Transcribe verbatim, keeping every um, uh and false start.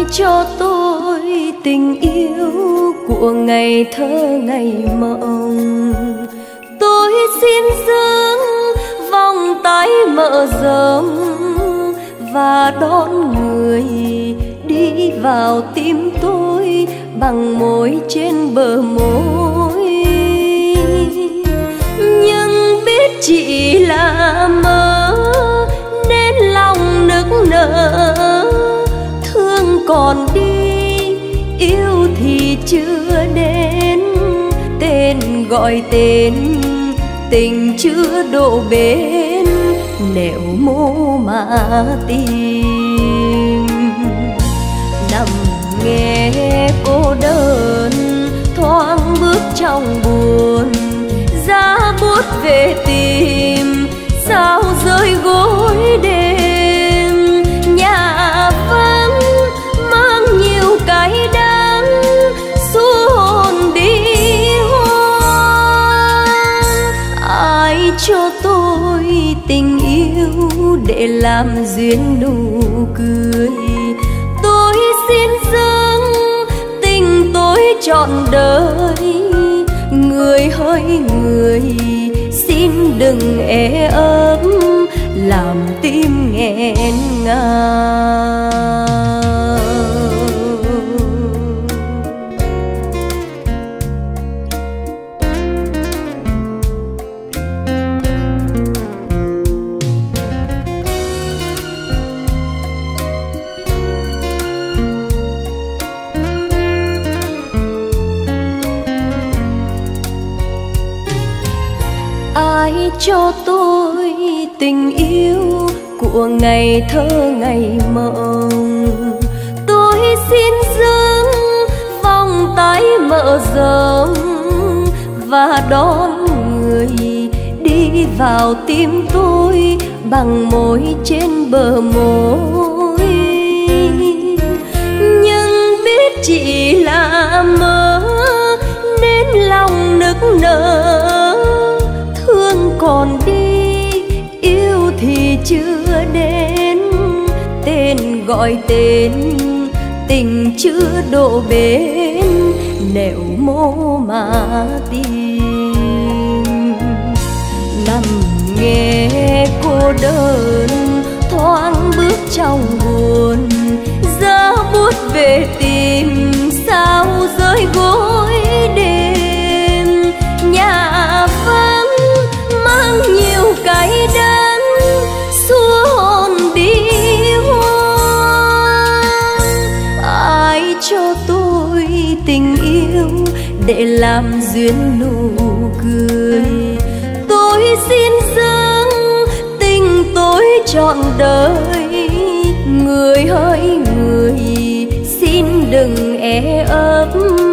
cho tôi tình yêu của ngày thơ ngày mộng. Tôi xin dâng vòng tay mợ rộng và đón người đi vào tim tôi bằng môi trên bờ môi. Nhưng biết chỉ là mơ nên lòng nức nở, thương còn đi yêu thì chưa đến. Tên gọi tên tình chưa độ bến, nẻo mô mà tìm. Nằm nghe cô đơn thoáng bước trong buồn, giá bút về tìm sao rơi gối đêm. Nhà vắng mang nhiều cái đắng xua hồn đi hoang. Ai cho tôi tình yêu để làm duyên nụ cười, tôi xin dâng tình tôi trọn đời. Người hỡi người xin đừng e ấp làm tim nghẹn ngào. Ai cho tôi tình yêu của ngày thơ ngày mộng. Tôi xin dâng vòng tay mợ rộng và đón người đi vào tim tôi bằng môi trên bờ môi. Nhưng biết chỉ là mơ nên lòng nức nở, thương còn đi yêu thì chưa đến. Tên gọi tên tình chưa độ bến, nẻo mô mà tìm. Nằm nghe cô đơn thoáng bước trong buồn, giá bút về tìm sao rơi gối đêm. Nhà vắng mang nhiều cái đắng xua hồn đi hoang. Ai cho tôi tình yêu để làm duyên nụ cười, tôi xin dâng tình tôi trọn đời. Người hỡi người xin đừng e ấp